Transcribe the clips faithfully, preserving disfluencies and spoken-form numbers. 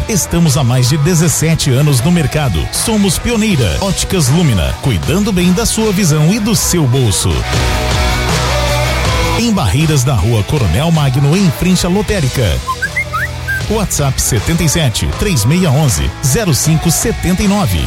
Estamos há mais de dezessete anos no mercado. Somos pioneira. Óticas Lumina, cuidando bem da sua visão e do seu bolso. Em Barreiras, da Rua Coronel Magno, em frente à lotérica. WhatsApp setenta e sete, três seis um um, zero cinco sete nove.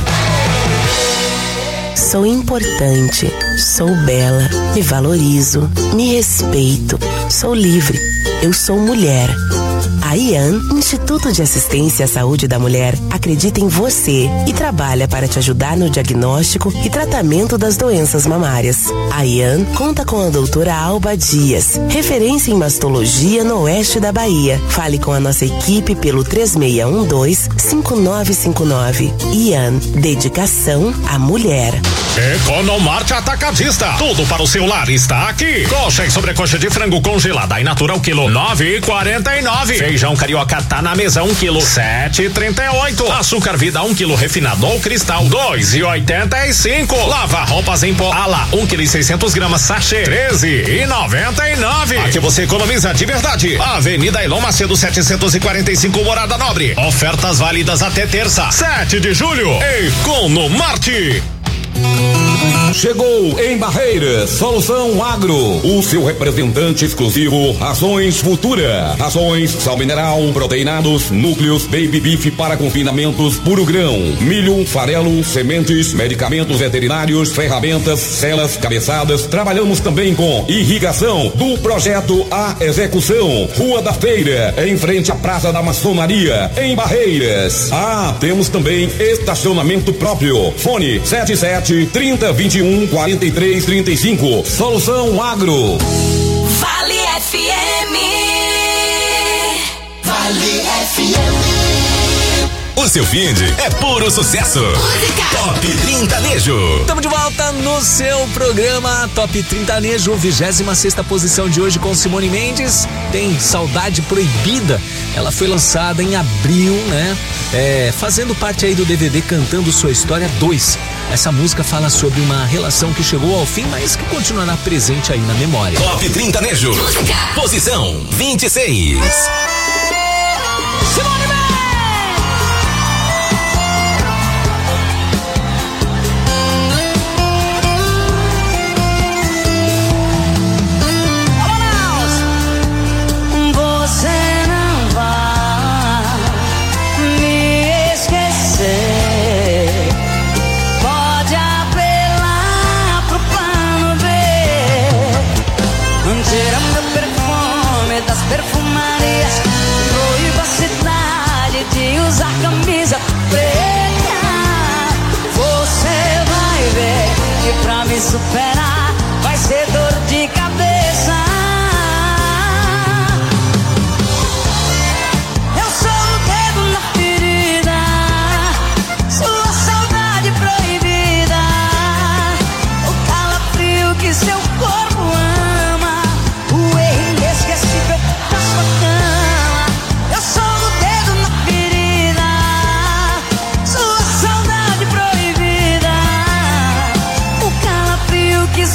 Sou importante, sou bela, me valorizo, me respeito, sou livre, eu sou mulher. A I A N, Instituto de Assistência à Saúde da Mulher, acredita em você e trabalha para te ajudar no diagnóstico e tratamento das doenças mamárias. A I A N conta com a doutora Alba Dias, referência em mastologia no oeste da Bahia. Fale com a nossa equipe pelo três seis um dois, cinco nove cinco nove. I A N, dedicação à mulher. Economarte Atacadista, tudo para o seu lar está aqui. Coxa e sobrecoxa de frango congelada e natural quilo nove e quarenta e nove. Feijão carioca tá na mesa um quilo sete e trinta e oito. Açúcar vida um quilo refinado ou cristal dois e oitenta e cinco. Lava roupas em pó Ala um quilo e seiscentos gramas sachê treze e noventa e nove. Aqui você economiza de verdade. Avenida Elon Macedo setecentos e quarenta e cinco, Morada Nobre. Ofertas válidas até terça, sete de julho. Economarte. Chegou em Barreiras, Solução Agro, o seu representante exclusivo, Rações Futura. Rações, sal mineral, proteinados, núcleos, baby beef para confinamentos, puro grão, milho, farelo, sementes, medicamentos veterinários, ferramentas, celas, cabeçadas. Trabalhamos também com irrigação, do projeto à execução. Rua da Feira, em frente à Praça da Maçonaria, em Barreiras. Ah, temos também estacionamento próprio. Fone sete sete, trinta, vinte e um, quarenta e três, trinta e cinco. Solução Agro. Vale F M. Vale F M. O seu finde é puro sucesso. Música. Top Trintanejo. Estamos de volta no seu programa Top Trintanejo, vigésima sexta posição de hoje com Simone Mendes. Tem Saudade Proibida. Ela foi lançada em abril, né? É, fazendo parte aí do D V D Cantando Sua História dois. Essa música fala sobre uma relação que chegou ao fim, mas que continuará presente aí na memória. Top Trintanejo. Música. Posição vinte e seis. Simone Mendes. Perfumarias, proíba a cidade de usar camisa preta. Você vai ver que pra me superar vai ser dor de cabeça. Eu sou o dedo na ferida, sua saudade proibida, o calafrio que seu corpo ama, o erro inesquecível da sua cama. Eu sou o dedo na ferida, sua saudade proibida, o calafrio que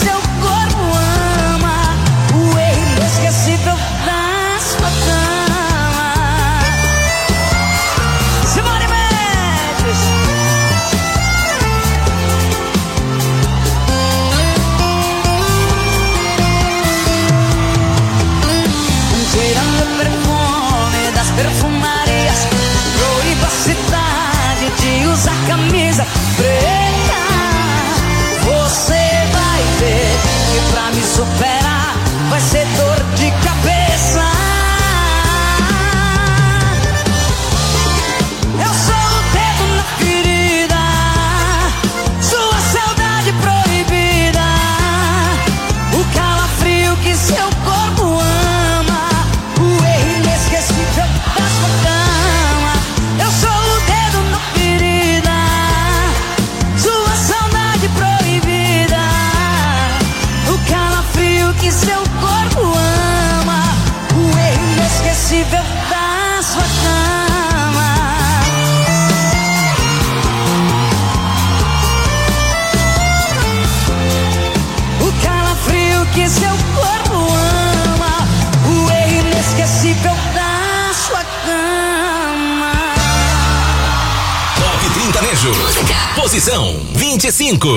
sertanejo. Posição vinte e cinco.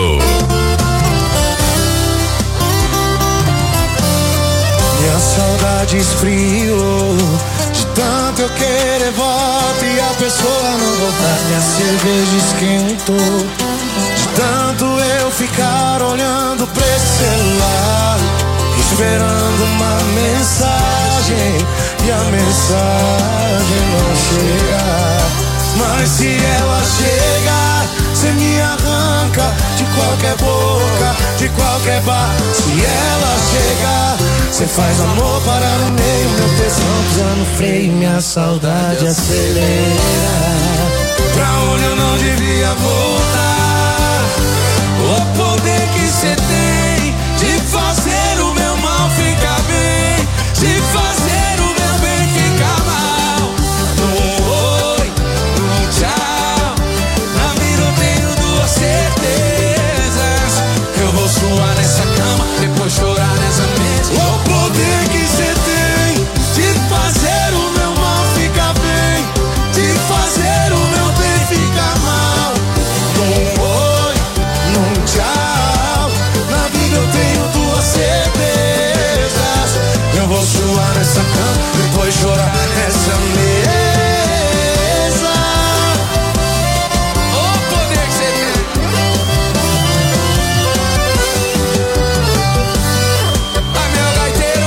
Minha saudade esfriou, de tanto eu querer volta e a pessoa não voltar. Minha cerveja esquentou, de tanto eu ficar olhando pra esse celular, esperando uma mensagem e a mensagem não chega. Mas se ela chegar, cê me arranca de qualquer boca, de qualquer bar. Se ela chegar, cê faz amor parar no meio, meu tesão pisa no freio, minha saudade acelera. Pra onde eu não devia voltar, o poder que cê tem de fazer o meu mal ficar bem, de fazer o meu bem ficar mal. Num oi, num tchau, na vida eu tenho duas certezas: eu vou suar nessa cama, depois chorar nessa mesa. O poder que cê tem de fazer o meu mal ficar bem, de fazer o meu bem ficar mal. Num oi, num tchau, na vida eu tenho duas certezas: eu vou suar nessa cama, depois chorar nessa mesa. O poder que cê tem. Vai, meu gaiteiro,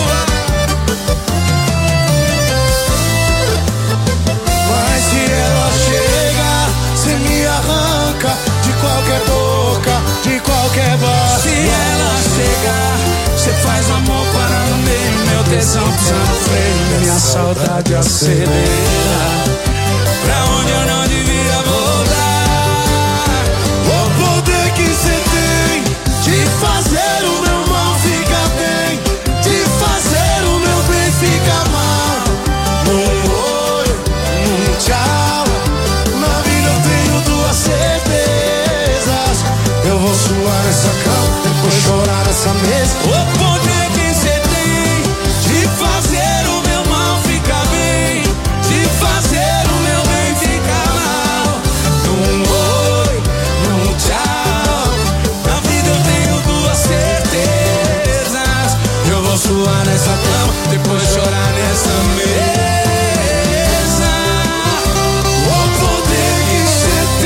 mas se ela chega, cê me arranca de qualquer boca, de qualquer bar. Se ela chegar, cê faz amor para no meio, meu tesão pisa no freio, minha saudade acelera. Pra onde eu não devia voltar, o poder que cê tem de fazer o meu mal ficar bem, de fazer o meu bem ficar mal. Num oi, num tchau, na vida eu tenho duas certezas: eu vou suar nessa cama, depois chorar nessa mesa. O poder que cê tem de fazer o meu mal ficar bem, de fazer o meu bem ficar mal. Num oi, num tchau, na vida eu tenho duas certezas: eu vou suar nessa cama, depois chorar nessa mesa. O poder que cê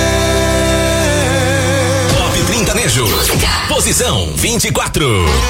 tem. Top Trintanejo. Posição vinte e quatro.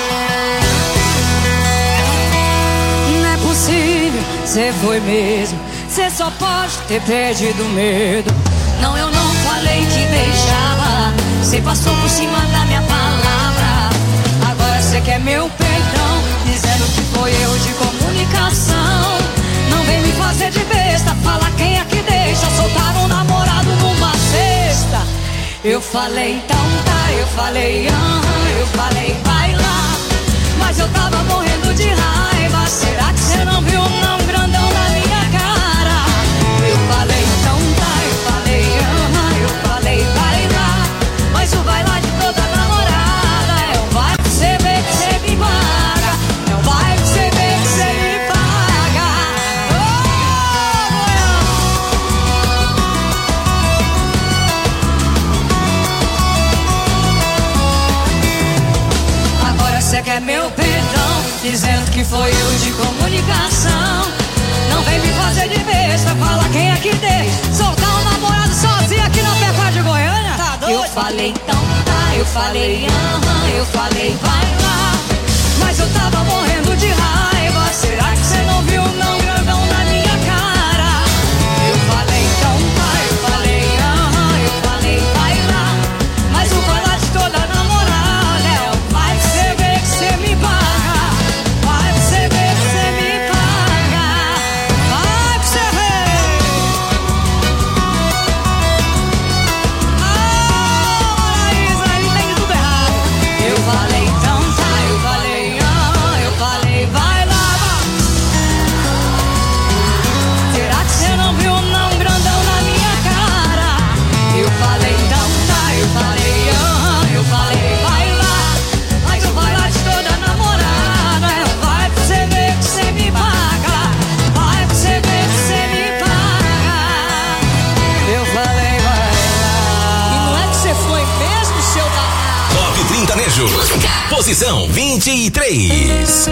Não é possível, cê foi mesmo. Cê só pode ter perdido medo. Não, eu não falei que deixava. Cê passou por cima da minha palavra. Agora cê quer meu perdão, dizendo que foi erro de comunicação. Não vem me fazer de besta, fala quem é que deixa soltar um namorado numa sexta. Eu falei então tá, eu falei aham, eu falei vai lá, mas eu tava morrendo de raiva. Será que cê não viu não grandão na minha cara? Eu falei então tá, eu falei aham, eu falei vai lá, mas o vai lá de toda namorada é o vai que cê vê que cê me paga, é o vai que cê vê que cê me paga. Oh, agora cê quer meu perdão, dizendo que foi erro de comunicação. Não vem me fazer de besta, fala quem é que deixa soltar um namorado sozinho aqui na Pecuária de Goiânia. Tá doido? Eu falei então tá, eu falei aham, eu falei vai lá, mas eu tava morrendo de raiva. Será que cê não viu não grandão na minha cara? Eu falei então tá, eu falei aham, eu falei vai lá, mas o vai lá de toda namorada é o vai que cê vê que cê me paga, vai que cê vê que cê me paga, vai que cê vê. Ah, Isa, ele tem tudo errado. Eu falei então tá, eu falei aham, eu falei vai lá, vai. Sertanejo. Música. Posição vinte e três.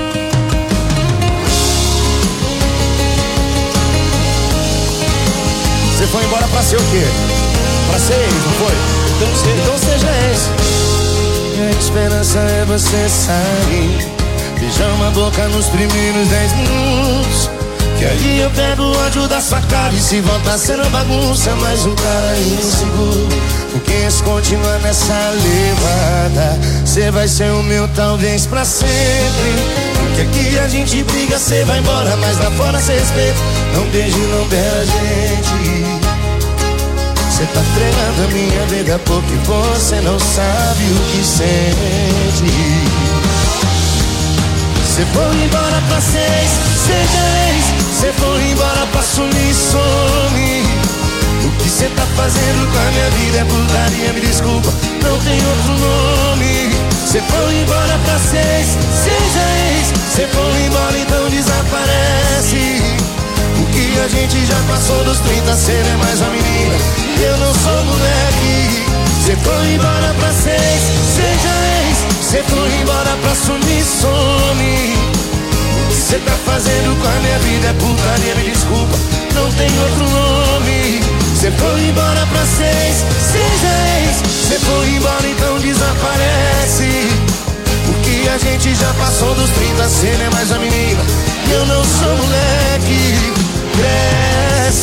Você foi embora pra ser o quê? Pra ser ex, não foi? Então, ser, então seja ex. Minha esperança é você sair, beijar uma boca nos primeiros dez minutos, que aí eu pego o ódio da sua cara. E se voltar sendo bagunça, mais um cara inseguro. Porque se continuar nessa levada, cê vai ser o meu talvez pra sempre. Porque aqui a gente briga, cê vai embora, mas lá fora cê respeita. Não beije, não beira a gente. Cê tá treinando a minha vida porque você não sabe o que sente. Cê foi embora pra seis, seja ex. Cê foi embora pra sumir, some. O que cê tá fazendo com a minha vida é putaria, me desculpa, não tem outro nome. Cê foi embora pra seis, seja ex. Cê foi embora, então desaparece. O que a gente já passou dos trinta, cê não é mais uma menina, eu não sou moleque. Cê foi embora pra seis, seja ex. Cê foi embora pra sumir, some. O que cê tá fazendo com a minha vida é putaria, me desculpa, não tem outro nome. Cê foi embora pra seis, seja ex. Cê foi embora, então desaparece. O que a gente já passou dos trinta, cê não é mais uma menina, eu não sou moleque. Cresce.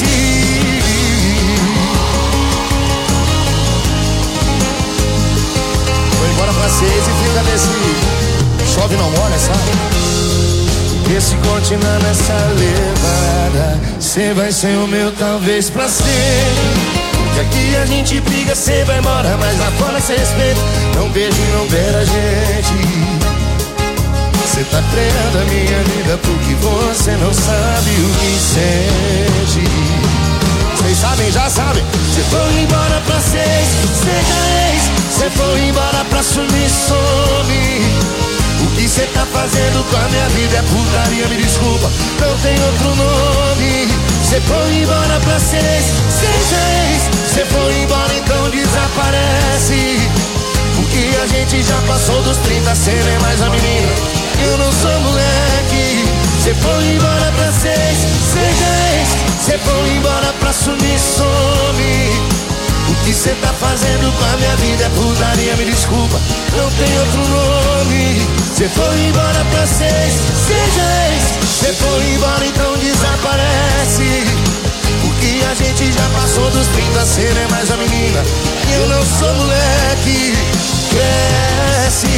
Foi embora pra seis e fica nesse chove não molha, sabe? Porque se continuar nessa levada, cê vai ser o meu talvez pra ser. Porque aqui a gente briga, cê vai embora, mas lá fora cê respeita. Não beije, não beira a gente. Cê tá treinando a minha vida porque você não sabe o que sente. Vocês sabem, já sabem. Cê foi embora pra seis, seja ex. Cê foi embora pra sumir, some. O que cê tá fazendo com a minha vida é putaria, me desculpa, não tem outro nome. Cê foi embora pra seis, seja ex. Cê foi embora, então desaparece. Porque a gente já passou dos trinta, cê não é mais a menina, eu não sou moleque. Cê foi embora pra seis, seja ex. Cê foi embora pra sumir, some. O que cê tá fazendo com a minha vida é putaria, me desculpa, não tem outro nome. Cê foi embora pra seis, seja ex. Cê foi embora, então desaparece. Porque a gente já passou dos trinta, cê não é mais a menina, eu não sou moleque. Cresce.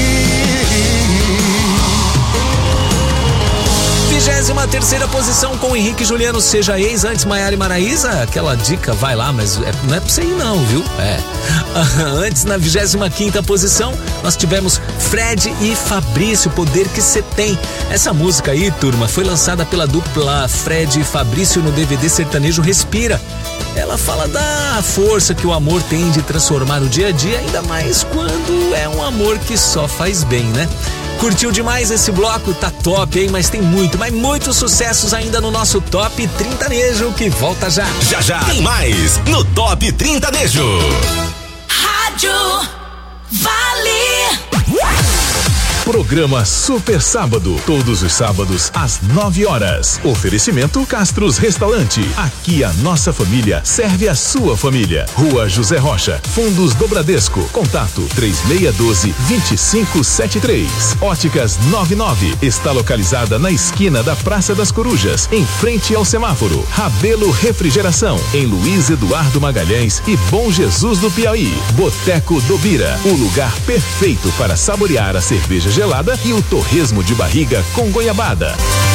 Vigésima terceira posição com Henrique e Juliano, seja ex. Antes Maiara e Maraísa, aquela dica, vai lá, mas é, não é pra você ir não, viu? É. Antes, na vigésima quinta posição, nós tivemos Fred e Fabrício, Poder Que Cê Tem. Essa música aí, turma, foi lançada pela dupla Fred e Fabrício no D V D sertanejo Respira. Ela fala da força que o amor tem de transformar o dia a dia, ainda mais quando é um amor que só faz bem, né? Curtiu demais esse bloco? Tá top, hein? Mas tem muito, mas muitos sucessos ainda no nosso Top Trintanejo, que volta já. Já já tem mais no Top Trintanejo. Rádio Vale. Programa Super Sábado, todos os sábados às nove horas. Oferecimento Castros Restaurante. Aqui a nossa família serve a sua família. Rua José Rocha, Fundos do Bradesco. Contato três seis um dois, dois cinco sete três. Óticas noventa e nove está localizada na esquina da Praça das Corujas, em frente ao semáforo. Rabelo Refrigeração, em Luiz Eduardo Magalhães e Bom Jesus do Piauí. Boteco do Bira, o lugar perfeito para saborear a cerveja gelada e o torresmo de barriga com goiabada.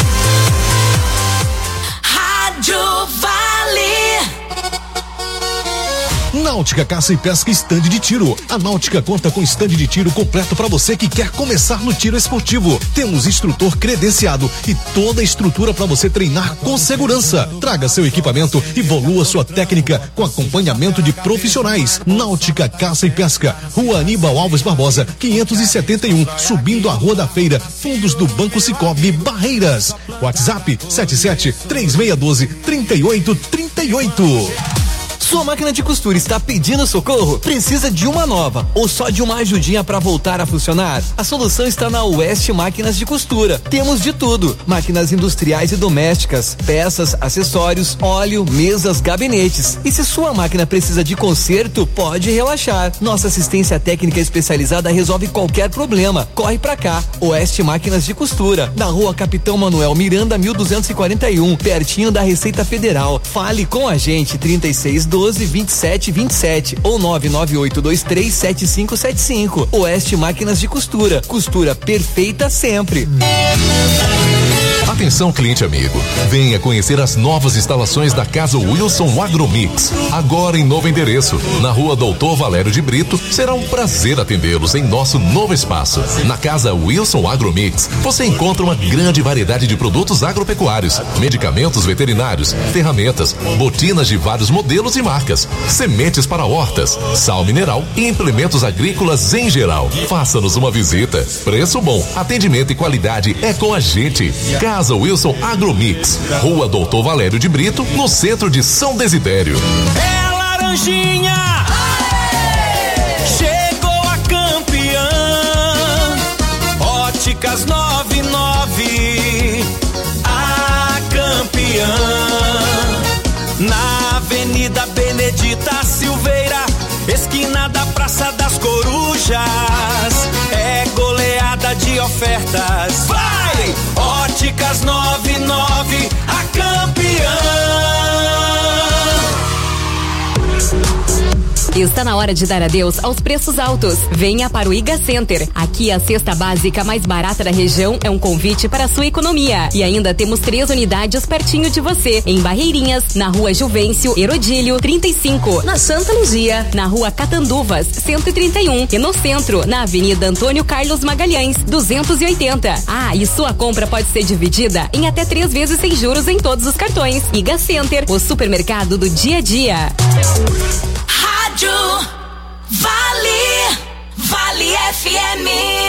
Rádio Vale. Náutica Caça e Pesca Stand de Tiro. A Náutica conta com stand de tiro completo para você que quer começar no tiro esportivo. Temos instrutor credenciado e toda a estrutura para você treinar com segurança. Traga seu equipamento e evolua sua técnica com acompanhamento de profissionais. Náutica Caça e Pesca, Rua Aníbal Alves Barbosa, quinhentos e setenta e um, subindo a Rua da Feira, fundos do Banco Cicobi, Barreiras. WhatsApp sete sete três seis um dois, três oito três oito. Sua máquina de costura está pedindo socorro? Precisa de uma nova ou só de uma ajudinha para voltar a funcionar? A solução está na West Máquinas de Costura. Temos de tudo: máquinas industriais e domésticas, peças, acessórios, óleo, mesas, gabinetes. E se sua máquina precisa de conserto, pode relaxar. Nossa assistência técnica especializada resolve qualquer problema. Corre pra cá. West Máquinas de Costura, na Rua Capitão Manuel Miranda, mil duzentos e quarenta e um, pertinho da Receita Federal. Fale com a gente, trinta e seis, doze, vinte e sete, vinte e sete ou nove nove oito dois três sete cinco sete cinco. West Máquinas de Costura, costura perfeita sempre. Atenção, cliente amigo, venha conhecer as novas instalações da Casa Wilson Agromix, agora em novo endereço, na Rua Doutor Valério de Brito. Será um prazer atendê-los em nosso novo espaço. Na Casa Wilson Agromix, você encontra uma grande variedade de produtos agropecuários, medicamentos veterinários, ferramentas, botinas de vários modelos e marcas, sementes para hortas, sal mineral e implementos agrícolas em geral. Faça-nos uma visita. Preço bom, atendimento e qualidade é com a gente. Casa Wilson Agromix, Rua Doutor Valério de Brito, no centro de São Desidério. É a Laranjinha! Aê! Chegou a campeã! Óticas noventa e nove, a campeã. Na Avenida Benedita Silveira, esquina da Praça das Corujas. É goleada de ofertas. Vai! Óticas noventa e nove, a campeã. Está na hora de dar adeus aos preços altos. Venha para o Iga Center. Aqui a cesta básica mais barata da região é um convite para a sua economia. E ainda temos três unidades pertinho de você. Em Barreirinhas, na Rua Juvencio Herodílio trinta e cinco. Na Santa Luzia, na Rua Catanduvas cento e trinta e um. E no centro, na Avenida Antônio Carlos Magalhães duzentos e oitenta. Ah, e sua compra pode ser dividida em até três vezes sem juros em todos os cartões. Iga Center, o supermercado do dia a dia. Rádio Vale, Vale F M.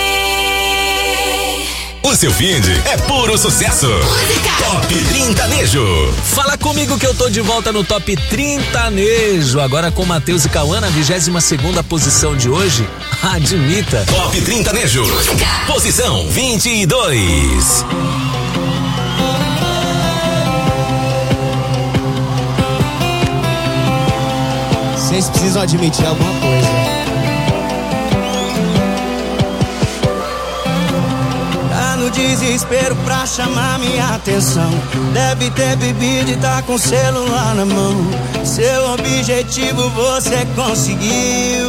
O seu finde é puro sucesso. Música. Top Trintanejo. Fala comigo que eu tô de volta no Top Trintanejo. Agora com Matheus e Cauã na vigésima segunda posição de hoje. Admita. Top Trintanejo. Música. Posição vinte e dois. Vocês precisam admitir alguma coisa. Tá no desespero pra chamar minha atenção. Deve ter bebido e tá com o celular na mão. Seu objetivo você conseguiu.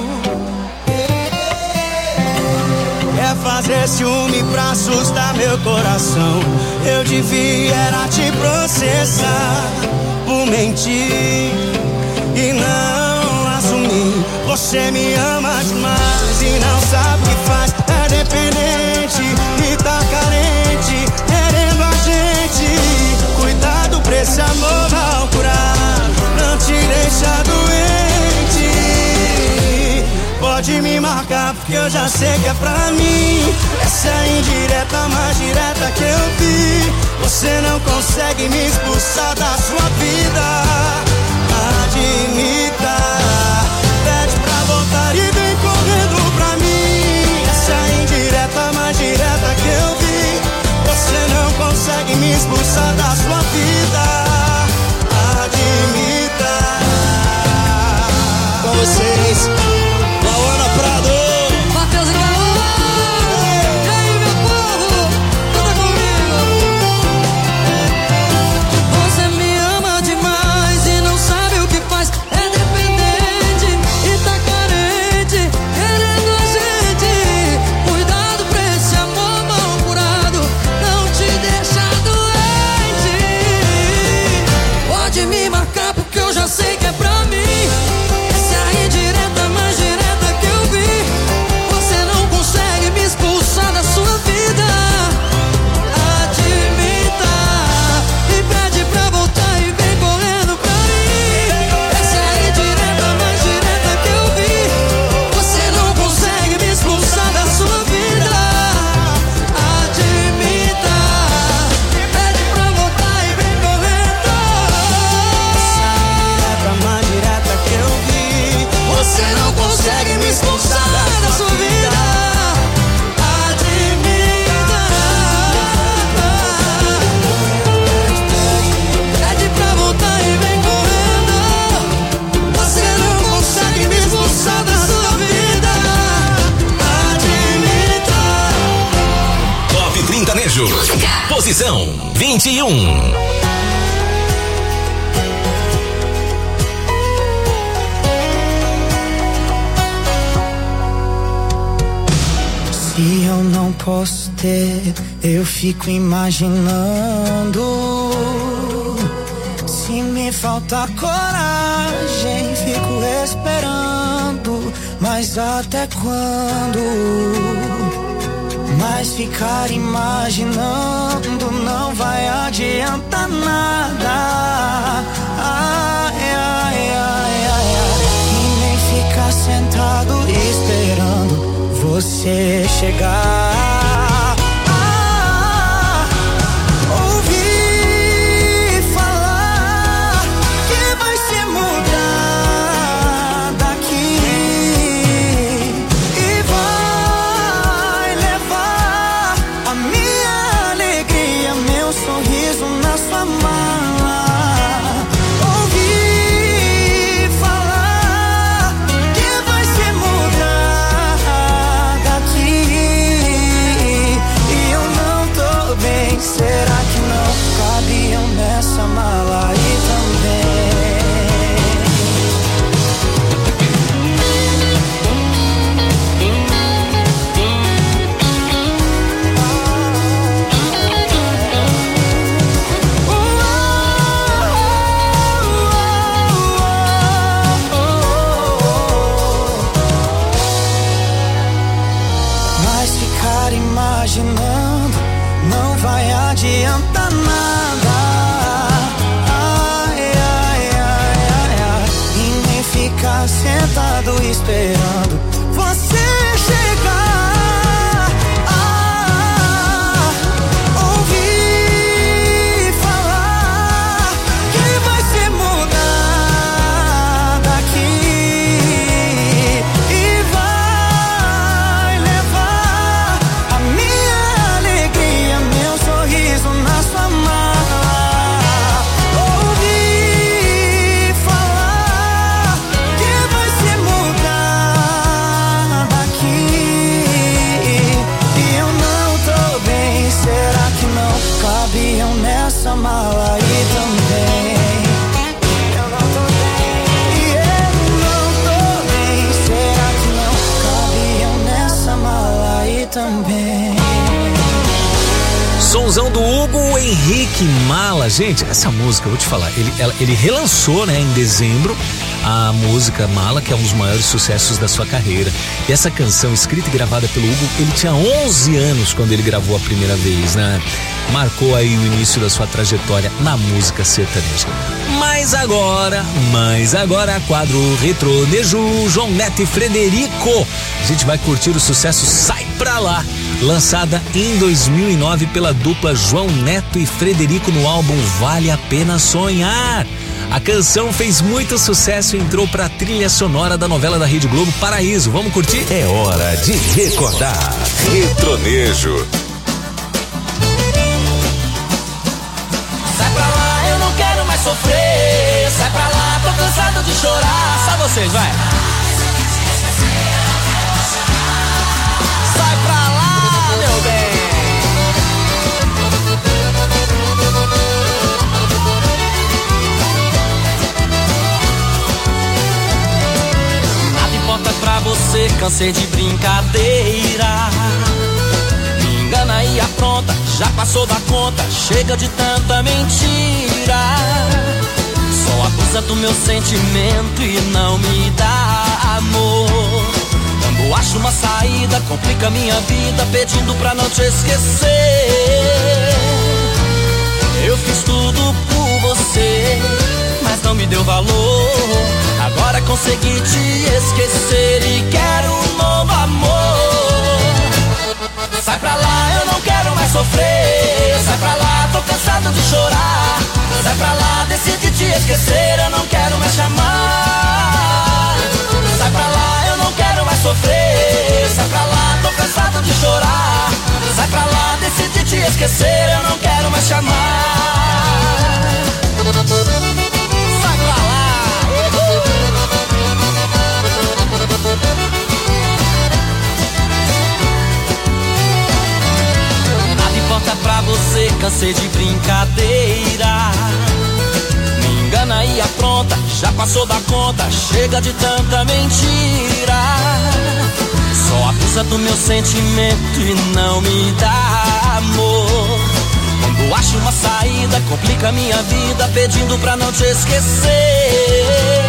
Quer fazer ciúme pra assustar meu coração. Eu devia era te processar por mentir e não assumir. Você me ama demais e não sabe o que faz. É dependente e tá carente, querendo a gente. Cuidado pra esse amor mal curado não te deixa doente. Pode me marcar porque eu já sei que é pra mim. Essa é a indireta mais direta que eu vi. Você não consegue me expulsar da sua vida. Admita, pede pra voltar e vem correndo pra mim. Essa é a indireta mais direta que eu vi. Você não consegue me expulsar da sua vida. Admita. Com vocês, Lauana Prado, Matheus e Cauã. E aí, meu povo, canta comigo. Você me ama demais e não sabe o que faz. É dependente e tá carente, querendo a gente. Cuidado pra esse amor mal curado não te deixa doente. Pode me marcar porque eu já sei que é pra mim. Essa é a indireta mais Posição vinte e um. Se eu não posso ter, eu fico imaginando. Se me falta coragem, fico esperando. Mas até quando? Mas ficar imaginando não vai adiantar nada. Ai, ai, ai, ai, ai. E nem ficar sentado esperando você chegar. Ah, ouvi falar que vai se mudar daqui e vai levar a minha alegria, meu sorriso na sua mala. Ouvi falar que vai se mudar daqui e eu não tô bem. Será que não cabiam nessa mala aí imaginando não vai adiantar nada. Ai, ai, ai, ai, ai. E nem ficar sentado esperando você chegar. Ah, ouvi falar que vai se mudar daqui e vai levar a minha alegria, meu sorriso na sua mala. Ouvi falar que vai se mudar daqui e eu não tô bem. Será que não cabiam nessa mala aí também? Eu não tô bem e eu não tô bem. Será que não cabiam nessa mala aí também? Sonzão do Hugo Henrique Mala. Gente, essa música, eu vou te falar, ele, ela, ele relançou, né, em dezembro, a música Mala, que é um dos maiores sucessos da sua carreira. E essa canção, escrita e gravada pelo Hugo, ele tinha onze anos quando ele gravou a primeira vez, né? Marcou aí o início da sua trajetória na música sertaneja. Mas agora, mas agora, quadro retronejo, João Neto e Frederico. A gente vai curtir o sucesso Sai Pra Lá, lançada em dois mil e nove pela dupla João Neto e Frederico no álbum Vale a Pena Sonhar. A canção fez muito sucesso e entrou pra trilha sonora da novela da Rede Globo Paraíso. Vamos curtir? É hora de recordar. Retronejo. Sai pra lá, eu não quero mais sofrer. Sai pra lá, tô cansado de chorar. Só vocês, vai. Sai pra lá, meu bem. Nada importa pra você, cansei de brincadeira. Me engana e apronta, já passou da conta. Chega de tanta mentira. Só abusa do meu sentimento e não me dá amor. Quando acho uma saída, complica minha vida, pedindo pra não te esquecer. Eu fiz tudo por você, mas não me deu valor. Agora consegui te esquecer e quero um novo amor. Sai pra lá, eu não quero mais sofrer. Sai pra lá, tô cansado de chorar. Sai pra lá, decidi te esquecer, eu não quero mais chamar. Sai pra lá, eu não quero mais sofrer. Sai pra lá, tô cansado de chorar. Sai pra lá, decidi te esquecer, eu não quero mais chamar. Sai pra lá. Nada importa pra você, cansei de brincadeira. Me engana e apronta, já passou da conta, chega de tanta mentira. Só abusa do meu sentimento e não me dá amor. Quando acho uma saída, complica minha vida, pedindo pra não te esquecer.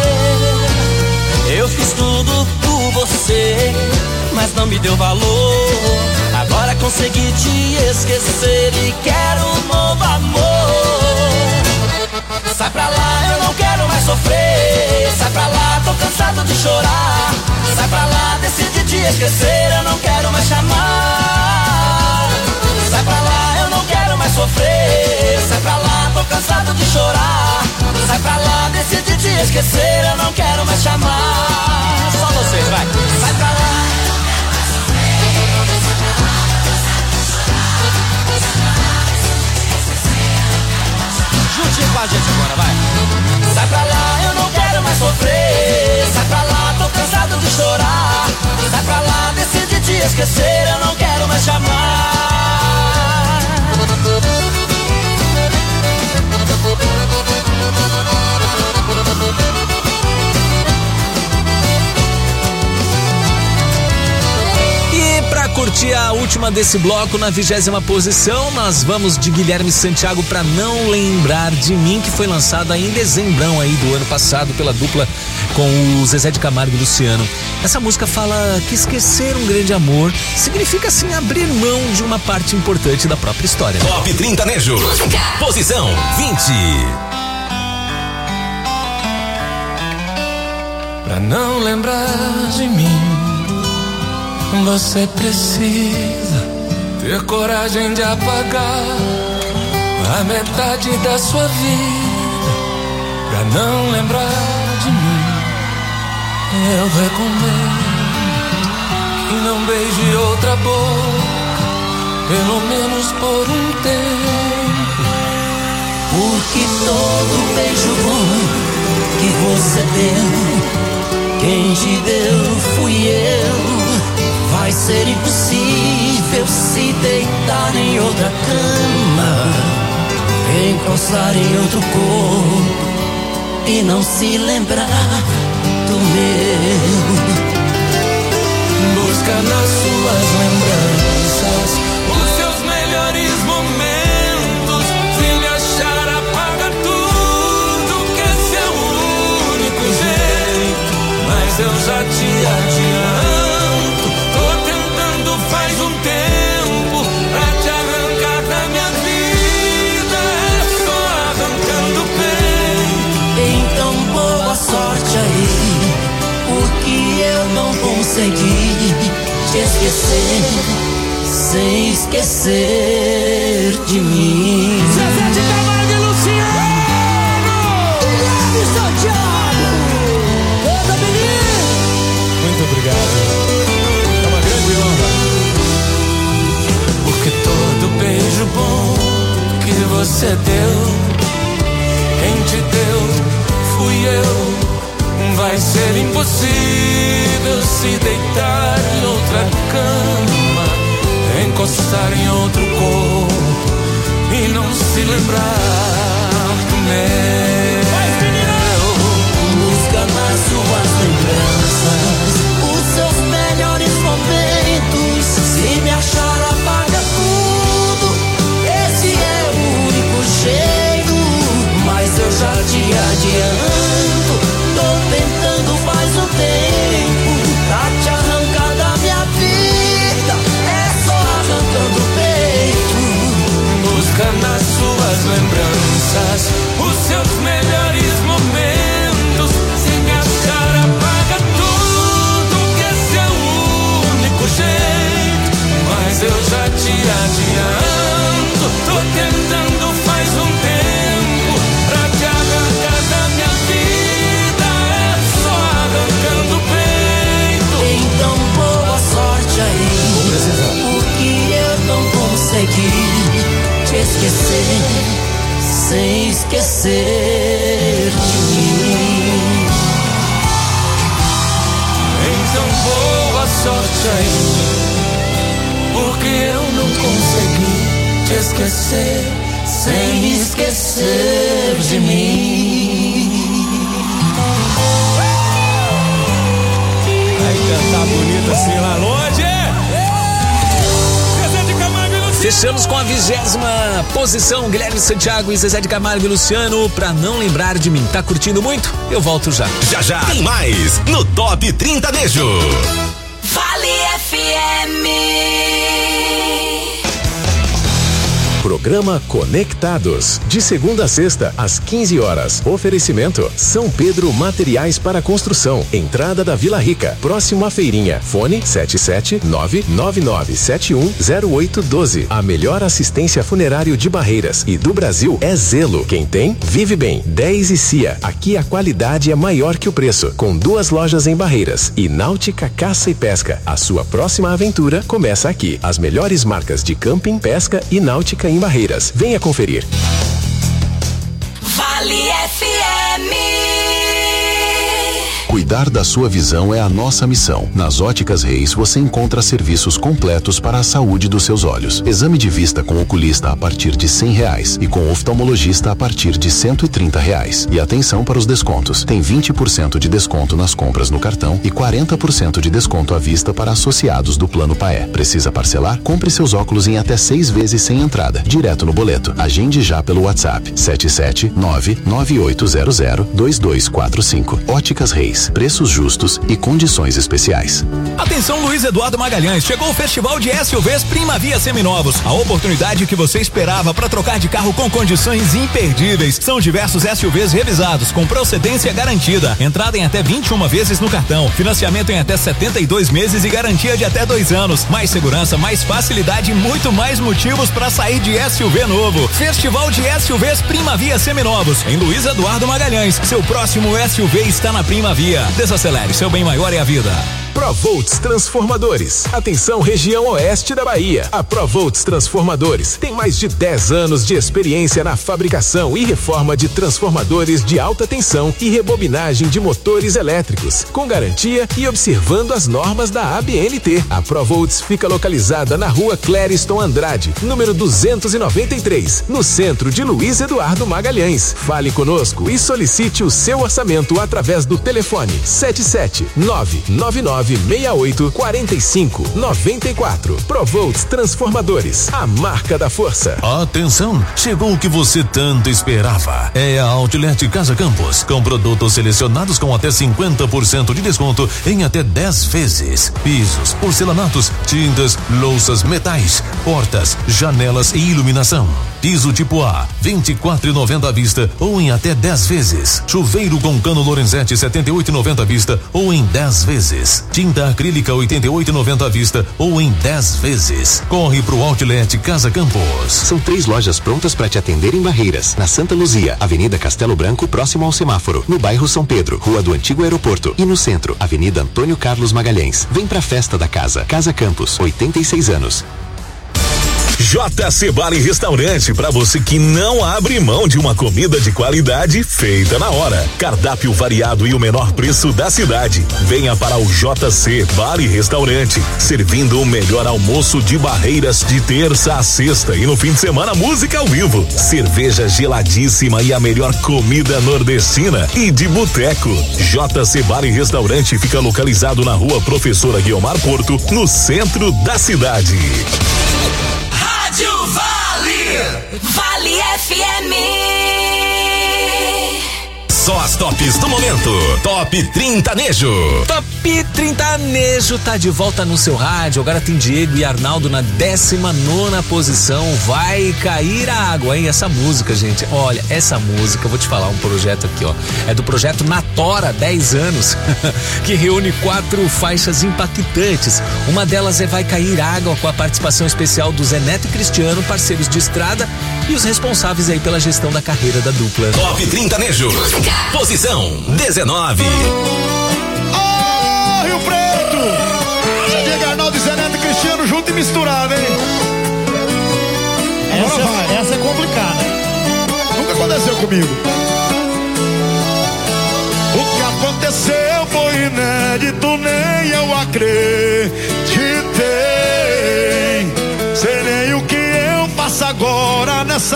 Eu fiz tudo por você, mas não me deu valor. Agora consegui te esquecer e quero um novo amor. Sai pra lá, eu não quero mais sofrer. Sai pra lá, tô cansado de chorar. Sai pra lá, decidi te esquecer, eu não quero mais chamar. Sai pra lá, eu não quero mais sofrer. Sai pra lá, tô cansado de chorar. Sai pra lá, decidi te esquecer, eu não quero mais chamar. Só vocês, vai. Sai pra lá. Juntinho com a gente agora, vai. Sai pra lá, eu não quero mais sofrer. Sai pra lá, tô cansado de chorar. Sai pra lá, decidi te esquecer, eu não quero mais chamar. E pra curtir a última desse bloco, na vigésima posição, nós vamos de Guilherme Santiago, Pra Não Lembrar de Mim, que foi lançada em dezembrão aí do ano passado pela dupla com o Zezé de Camargo e Luciano. Essa música fala que esquecer um grande amor significa assim abrir mão de uma parte importante da própria história. Top trinta Nejo. Posição vinte. Pra não lembrar de mim, você precisa ter coragem de apagar a metade da sua vida. Pra não lembrar de mim, eu recomendo que não beije outra boca, pelo menos por um tempo. Porque todo beijo bom que você deu, quem te deu fui eu. Vai ser impossível se deitar em outra cama, encostar em outro corpo e não se lembrar do meu. Busca nas suas lembranças os seus melhores momentos. Se me achar, apaga tudo, que esse é o único jeito. Mas eu já te adianto, faz um tempo pra te arrancar da minha vida, é só arrancando o peito. Então boa sorte aí, porque eu não consegui te esquecer sem esquecer de mim. Zezé de Camargo e Luciano, Guilherme Santiago, canta, menino. Muito obrigado. Porque todo beijo bom que você deu, quem te deu fui eu. Vai ser impossível se deitar em outra cama, encostar em outro corpo e não se lembrar do meu. Busca nas suas lembranças os seus melhores momentos. Se me achar, apaga tudo, esse é o único jeito. Mas eu já te adianto, tô tentando faz um tempo pra te arrancar da minha vida, é só arrancando o peito. Busca nas suas lembranças os seus melhores momentos. Se me achar, apaga tudo, que esse é o único jeito. Mas eu já te adianto, tô tentando faz um tempo pra te arrancar da minha vida, é só arrancando o peito. Então boa sorte aí, porque eu não consegui te esquecer sem esquecer de mim. Então boa sorte aí, porque eu não consegui te esquecer sem esquecer de mim. Vai cantar bonito assim lá longe. Zezé de Camargo e Luciano. Fechamos com a vigésima posição, Guilherme Santiago e Zezé de Camargo e Luciano, pra não lembrar de mim. Tá curtindo muito? Eu volto já. Já já tem mais no Top trinta Nejo. Vale F M. Programa Conectados, de segunda a sexta, às quinze horas. Oferecimento: São Pedro Materiais para Construção, entrada da Vila Rica, próximo à feirinha. Fone sete sete nove nove nove sete um zero oito um dois. A melhor assistência funerário de Barreiras e do Brasil é Zelo. Quem tem, vive bem. dez e Cia. Aqui a qualidade é maior que o preço. Com duas lojas em Barreiras. E Náutica Caça e Pesca. A sua próxima aventura começa aqui. As melhores marcas de camping, pesca e náutica em Barreiras. Venha conferir. Vale F M. Cuidar da sua visão é a nossa missão. Nas Óticas Reis você encontra serviços completos para a saúde dos seus olhos. Exame de vista com oculista a partir de cem reais e com oftalmologista a partir de cento e trinta reais. E atenção para os descontos. Tem vinte por cento de desconto nas compras no cartão e quarenta por cento de desconto à vista para associados do Plano Paé. Precisa parcelar? Compre seus óculos em até seis vezes sem entrada, direto no boleto. Agende já pelo WhatsApp sete sete nove nove oito zero zero dois dois quatro cinco. Óticas Reis. Preços justos e condições especiais. Atenção, Luiz Eduardo Magalhães, chegou o Festival de S U Vs Primavia Seminovos, a oportunidade que você esperava para trocar de carro com condições imperdíveis. São diversos S U Vs revisados com procedência garantida, entrada em até vinte e uma vezes no cartão, financiamento em até setenta e dois meses e garantia de até dois anos. Mais segurança, mais facilidade e muito mais motivos para sair de S U V novo. Festival de S U Vs Primavia Seminovos, em Luiz Eduardo Magalhães. Seu próximo S U V está na Primavia. Desacelere, seu bem maior é a vida. Provolts Transformadores. Atenção, região oeste da Bahia. A Provolts Transformadores tem mais de dez anos de experiência na fabricação e reforma de transformadores de alta tensão e rebobinagem de motores elétricos, com garantia e observando as normas da A B N T. A Provolts fica localizada na rua Clériston Andrade, número duzentos e noventa e três, no centro de Luiz Eduardo Magalhães. Fale conosco e solicite o seu orçamento através do telefone sete sete nove nove nove seis oito quatro cinco nove quatro. Provolts Transformadores, a marca da força. Atenção, chegou o que você tanto esperava. É a Outlet Casa Campos, com produtos selecionados com até cinquenta por cento de desconto em até dez vezes. Pisos, porcelanatos, tintas, louças, metais, portas, janelas e iluminação. Piso tipo A, vinte e quatro reais e noventa à vista ou em até dez vezes. Chuveiro com cano Lorenzetti, setenta e oito reais e noventa à vista ou em dez vezes. Tinta acrílica, oitenta e oito reais e noventa à vista ou em dez vezes. Corre pro Outlet Casa Campos. São três lojas prontas para te atender em Barreiras. Na Santa Luzia, Avenida Castelo Branco, próximo ao semáforo. No bairro São Pedro, Rua do Antigo Aeroporto. E no centro, Avenida Antônio Carlos Magalhães. Vem pra festa da casa. Casa Campos, oitenta e seis anos. J C Bar e Restaurante, para você que não abre mão de uma comida de qualidade feita na hora. Cardápio variado e o menor preço da cidade. Venha para o J C Bar e Restaurante, servindo o melhor almoço de Barreiras de terça a sexta e no fim de semana música ao vivo, cerveja geladíssima e a melhor comida nordestina e de boteco. J C Bar e Restaurante fica localizado na Rua Professora Guiomar Porto, no centro da cidade. Rádio Vale, Vale F M. Só as tops do momento. Top trinta Nejo. Top trinta Nejo tá de volta no seu rádio. Agora tem Diego e Arnaldo na décima nona posição. Vai cair a água, hein? Essa música, gente. Olha, essa música, vou te falar um projeto aqui, ó. É do projeto Natora, dez anos, que reúne quatro faixas impactantes. Uma delas é Vai Cair Água, com a participação especial do Zé Neto e Cristiano, parceiros de estrada e os responsáveis aí pela gestão da carreira da dupla. Top trinta Nejo. Posição dezenove. Oh, Rio Preto! Diego, Arnaldo, Zé Neto e Cristiano junto e misturado, hein? Essa, vai. essa é complicada. Nunca aconteceu comigo. O que aconteceu foi inédito, nem eu acreditei. Sei nem o que eu faço agora nessa barra.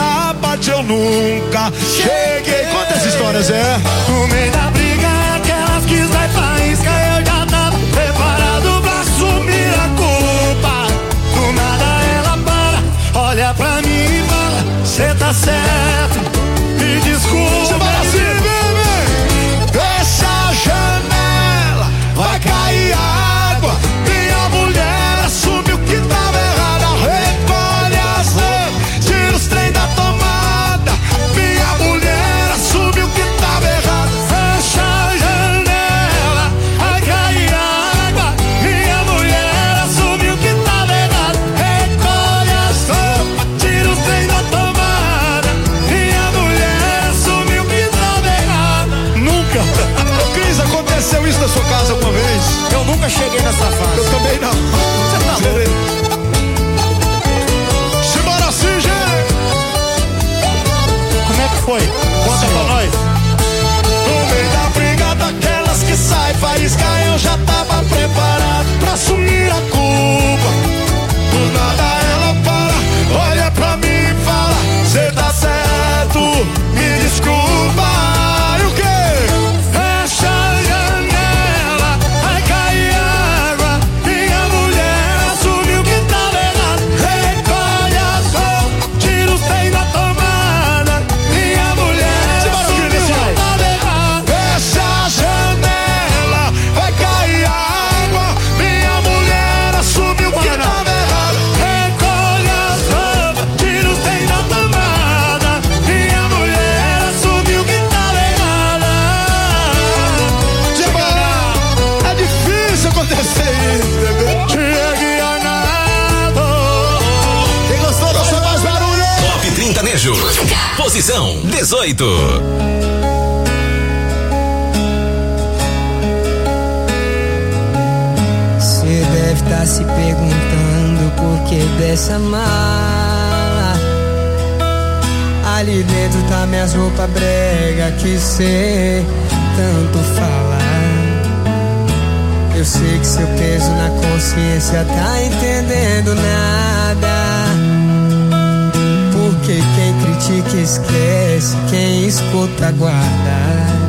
combate eu nunca cheguei. Conta essa história, Zé. No meio da briga, aquelas que sai faísca, eu já tava preparado pra assumir a culpa. Do nada ela para, olha pra mim e fala: cê tá certo, me desculpa. Assim, bebê, fecha a janela, vai cair água. Minha mulher assumiu que tava errada. Recolhe as roupas, tira os trem da tomada. Minha mulher assumiu que tava errada. Fecha a janela, vai cair água. Minha mulher assumiu que tava errada. Recolhe as roupas, tira os trem da tomada. Minha mulher assumiu que tava errada. Nunca. Ô Cris, aconteceu isso na sua casa alguma vez? Eu nunca cheguei nessa fase. Eu também não. Você tá louco? Simbora assim, gente. Como é que foi? Conta pra nós. No meio da briga daquelas que sai faísca, eu já tava preparado pra assumir a culpa. Do nada ela para, olha pra mim e fala: cê tá certo, me desculpa. E o quê? Fecha a janela, vai cair água. Minha mulher assumiu que tava errado. Recolhe as roupas, tira os trem da tomada. Minha mulher assumiu que tava errado. Fecha a janela, vai cair água. Minha mulher assumiu que tava errado. Recolhe as roupas, tira os trem da tomada. Minha mulher assumiu que tava errada. É difícil acontecer isso, bebê. Chegue a nada. Quem gostou, deixa mais barulho. Top trinta Nejo. Posição dezoito. Você deve estar se perguntando por que dessa mala. Ali dentro tá minhas roupas brega que cê tanto fala. Eu sei que seu peso na consciência tá entendendo nada. Porque quem critica esquece, quem escuta guarda.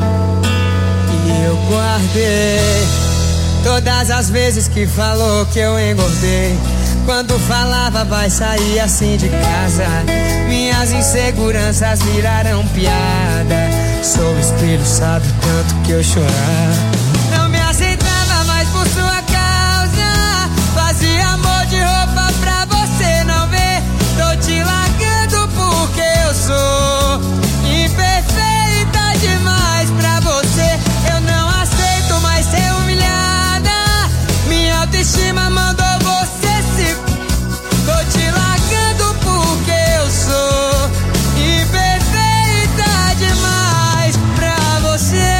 E eu guardei todas as vezes que falou que eu engordei. Quando falava vai sair assim de casa, minhas inseguranças viraram piada. Sou espelho, sabe o tanto que eu chorar. Não me aceitava mais por sua causa. Fazia amor de roupa pra você não ver. Tô te largando porque eu sou imperfeita demais pra você. Eu não aceito mais ser humilhada. Minha autoestima mandou você se... Tô te largando porque eu sou imperfeita demais pra você.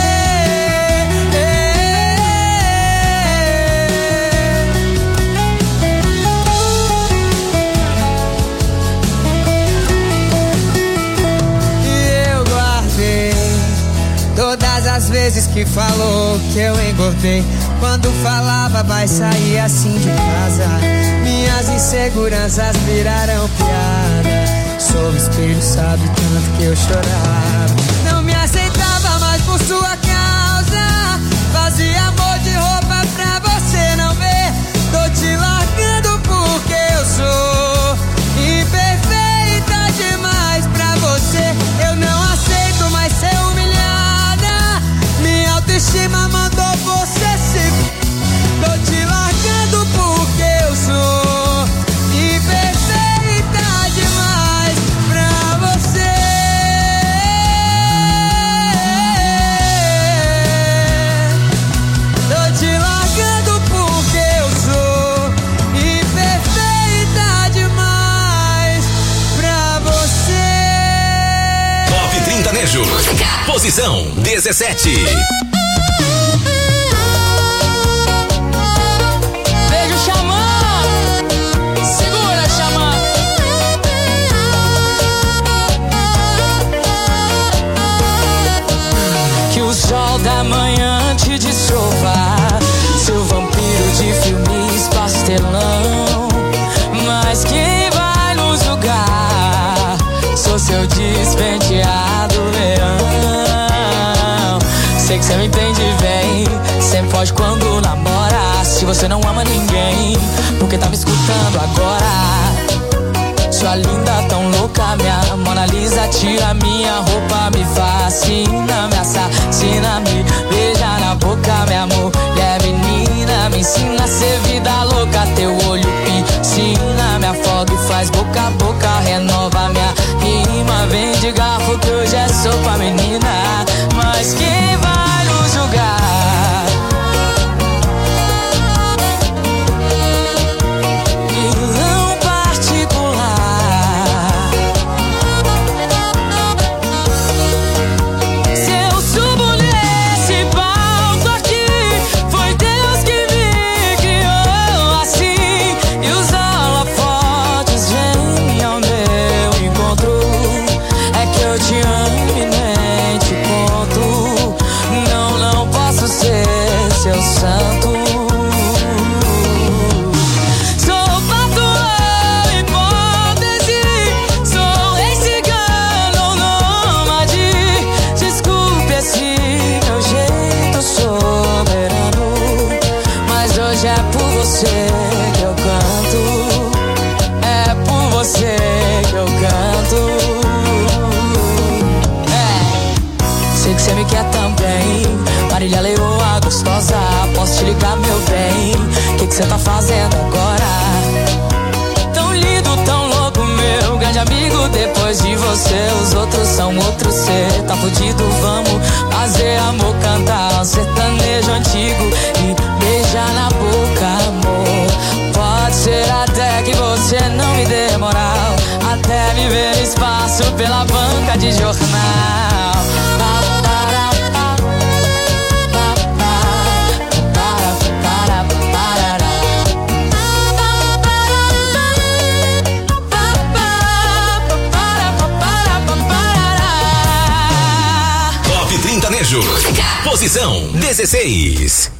E eu guardei todas as vezes que falou que eu engordei. Quando falava vai sair assim de casa, minhas inseguranças viraram piada. Sou espelho, sabe tanto que eu chorava. Não me aceitava mais por sua causa. Fazia amor de roupa pra você não ver. Tô te largando porque eu sou imperfeita demais pra você. Eu não aceito mais ser humilhada. Minha autoestima mandou você se... Tô te largando porque eu sou imperfeita demais pra você. Tô te largando porque eu sou imperfeita demais pra você. Top trinta Nejo. Posição dezessete. Beijo, Xamã. Segura, Xamã. Que o sol da manhã te destrovar, seu vampiro de filmes pastelão. Mas quem vai nos julgar? Sou seu despenteado verão. Sei que cê me entende bem, sempre foge quando namora. Se você não ama ninguém, por que tá me escutando agora? Sua linda tão louca, minha Mona Lisa, tira minha roupa, me fascina, me assassina, me beija na boca, minha mulher menina, me ensina a ser vida louca, teu olho piscina, me afoga e faz boca a boca, renova minha rima, vem de garfo que hoje é sopa, menina, mas quem vai nos julgar? Seu santo, sou patuão, hipótese, sou rei cigano ou nômade. Desculpe esse meu jeito soberano, mas hoje é por você que eu canto, é por você que eu canto. É, sei que você me quer também, Marília Leoa gostosa, posso te ligar, meu bem? Que que cê tá fazendo agora? Tão lindo, tão louco, meu grande amigo. Depois de você, os outros são outros. Cê tá fudido, vamos fazer amor, cantar um sertanejo antigo e beijar na boca, amor. Pode ser até que você não me dê moral, até me ver no espaço pela banca de jornal. Trintanejo, posição dezesseis.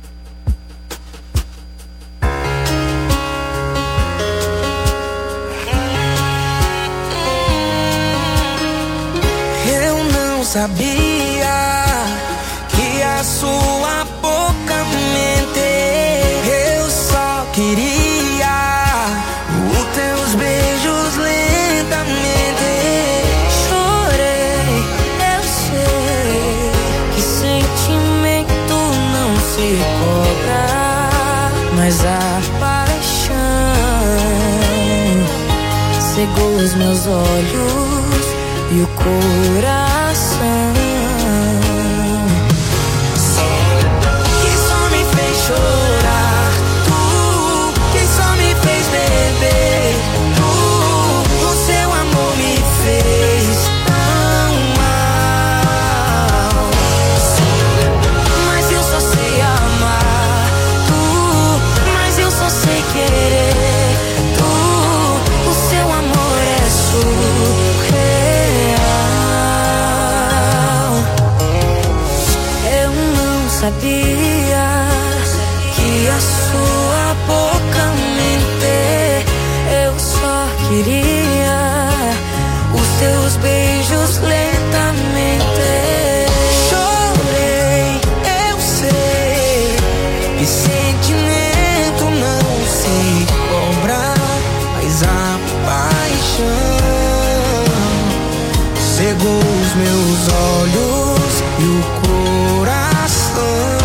Eu não sabia que a sua boca mente. Eu só queria os teus beijos lentamente. Chorei, eu sei que sentimento não se cobra, mas a paixão cegou os meus olhos e o coração. Quem só me fez chorar, tu. Quem só me fez beber, tu. O seu amor me fez tão mal, mas eu só sei amar, tu. Mas eu só sei querer, tu. O seu amor é surreal. Eu não sabia que a sua boca mente. Eu só queria os teus beijos lentamente. Chorei, eu sei que sentimento não se compra, mas a paixão cegou os meus olhos e o coração.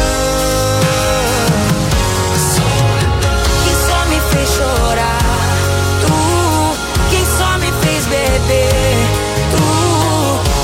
Quem só me fez chorar, tu. Quem só me fez beber, tu. O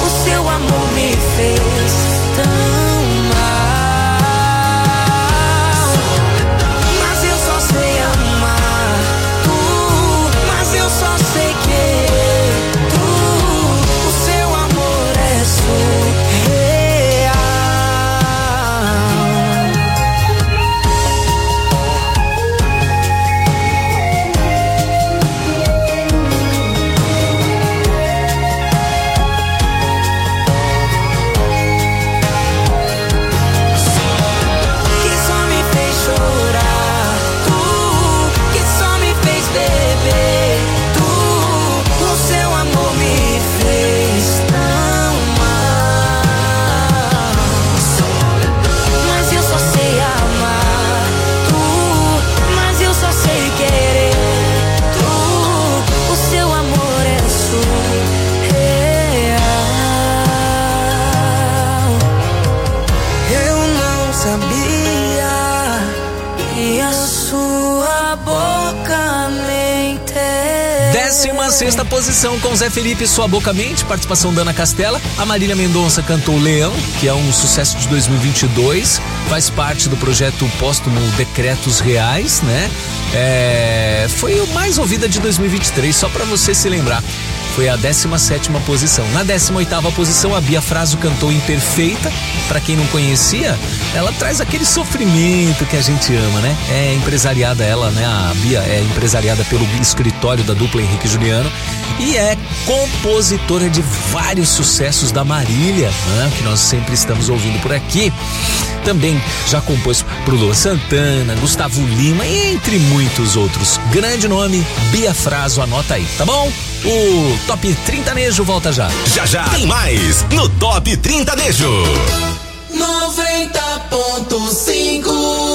sua boca mente. Décima sexta posição com Zé Felipe, Sua Boca Mente, participação da Ana Castela. A Marília Mendonça cantou Leão, que é um sucesso de dois mil e vinte e dois, faz parte do projeto póstumo Decretos Reais, né? É, foi o mais ouvida de dois mil e vinte e três, só pra você se lembrar. Foi a décima sétima posição. Na décima oitava posição, a Bia Fraso cantou Imperfeita. Pra quem não conhecia, ela traz aquele sofrimento que a gente ama, né? É empresariada ela, né? A Bia é empresariada pelo escritório da dupla Henrique e Juliano e é compositora de vários sucessos da Marília, né? Que nós sempre estamos ouvindo por aqui. Também já compôs pro Luan Santana, Gustavo Lima e entre muitos outros. Grande nome, Bia Fraso, anota aí, tá bom? O Top Trintanejo volta já. Já já tem mais no Top Trintanejo. noventa ponto cinco.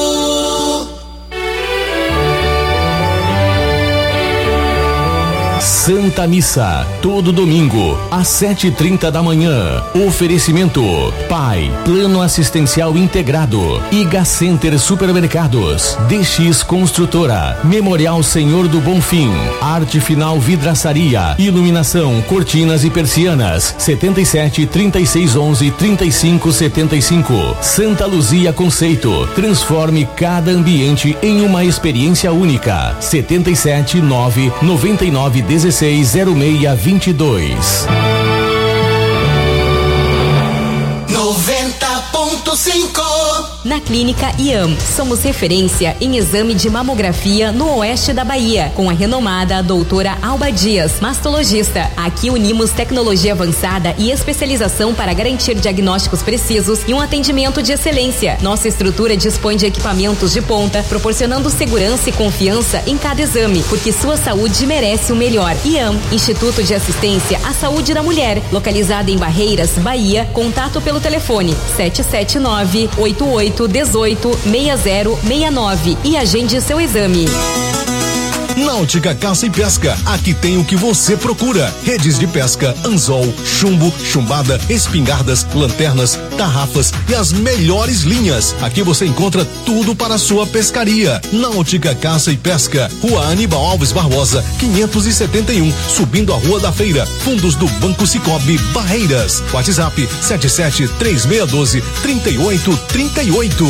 Santa Missa, todo domingo, às sete e trinta da manhã. Oferecimento: Pai, Plano Assistencial Integrado, Iga Center Supermercados, D X Construtora, Memorial Senhor do Bonfim, Arte Final Vidraçaria, Iluminação, Cortinas e Persianas, setenta e sete, trinta e seis, onze, trinta e cinco, setenta e cinco. Santa Luzia Conceito, transforme cada ambiente em uma experiência única. setenta e sete, nove, noventa e nove, dezesseis, zero seis, vinte e dois. noventa ponto cinco. Na Clínica I A M, somos referência em exame de mamografia no oeste da Bahia, com a renomada doutora Alba Dias, mastologista. Aqui unimos tecnologia avançada e especialização para garantir diagnósticos precisos e um atendimento de excelência. Nossa estrutura dispõe de equipamentos de ponta, proporcionando segurança e confiança em cada exame, porque sua saúde merece o melhor. I A M, Instituto de Assistência à Saúde da Mulher, localizada em Barreiras, Bahia. Contato pelo telefone sete sete nove, oito oito um oito, seis zero seis nove e agende seu exame. Náutica Caça e Pesca, aqui tem o que você procura: redes de pesca, anzol, chumbo, chumbada, espingardas, lanternas, tarrafas e as melhores linhas. Aqui você encontra tudo para a sua pescaria. Náutica Caça e Pesca, Rua Aníbal Alves Barbosa, quinhentos e setenta e um, subindo a Rua da Feira, fundos do Banco Cicobi, Barreiras. WhatsApp sete sete três seis um dois, três oito três oito.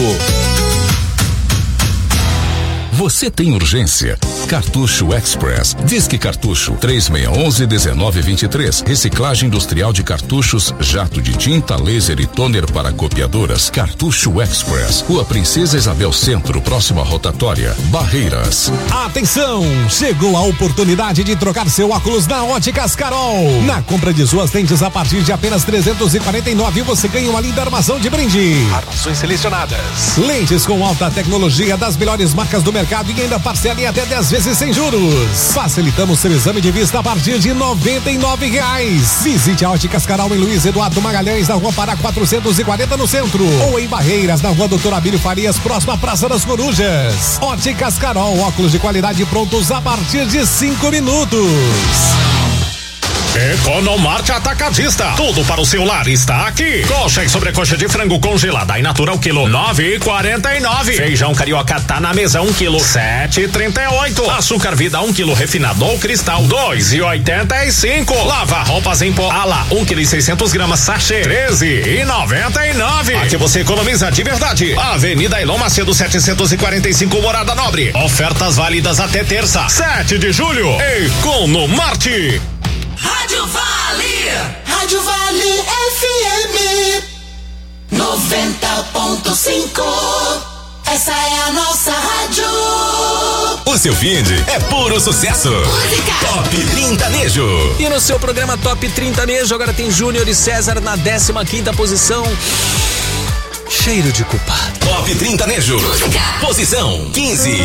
Você tem urgência? Cartucho Express. Disque Cartucho três seis um um, um nove dois três. Reciclagem industrial de cartuchos, jato de tinta, laser e toner para copiadoras. Cartucho Express. Rua Princesa Isabel Centro, próxima rotatória, Barreiras. Atenção! Chegou a oportunidade de trocar seu óculos na Óticas Carol. Na compra de suas lentes a partir de apenas trezentos e quarenta e nove você ganha uma linda armação de brinde. Armações selecionadas. Lentes com alta tecnologia das melhores marcas do mercado e ainda parcela em até dez vezes sem juros. Facilitamos seu exame de vista a partir de noventa e nove reais. Visite a Óticas Carol em Luiz Eduardo Magalhães, na Rua Pará quatrocentos e quarenta no centro, ou em Barreiras, na Rua Doutor Abílio Farias, próxima à Praça das Corujas. Óticas Carol, óculos de qualidade prontos a partir de cinco minutos. Economarte Atacadista. Tudo para o seu lar está aqui. Coxa e sobrecoxa de frango congelada e natural quilo nove e quarenta e nove. Feijão carioca tá na mesa um quilo sete e trinta e oito. Açúcar vida um quilo refinado ou cristal dois e oitenta e cinco. Lava roupas em pó Ala um quilo e seiscentos gramas sachê treze e noventa e nove. Aqui você economiza de verdade. Avenida Elon Macedo setecentos e quarenta e cinco, Morada Nobre. Ofertas válidas até terça, sete de julho. Economarte. Rádio Vale, Rádio Vale F M noventa ponto cinco. Essa é a nossa rádio. O seu finde é puro sucesso. Música. Top Trintanejo. E no seu programa Top Trintanejo agora tem Júnior e César na décima quinta posição. Cheiro de culpado. Top Trintanejo. Música. Posição quinze.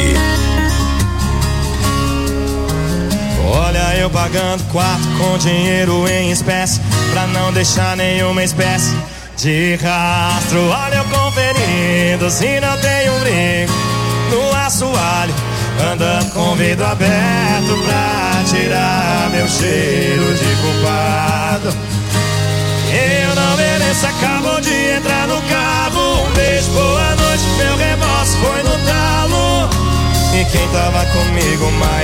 Olha eu pagando quarto com dinheiro em espécie, pra não deixar nenhuma espécie de rastro. Olha eu conferindo se não tem um brinco no assoalho, andando com o vidro aberto pra tirar meu cheiro de culpado. Eu não mereço, acabou de entrar no carro. Um beijo, boa noite, meu remorso foi no talo. E quem tava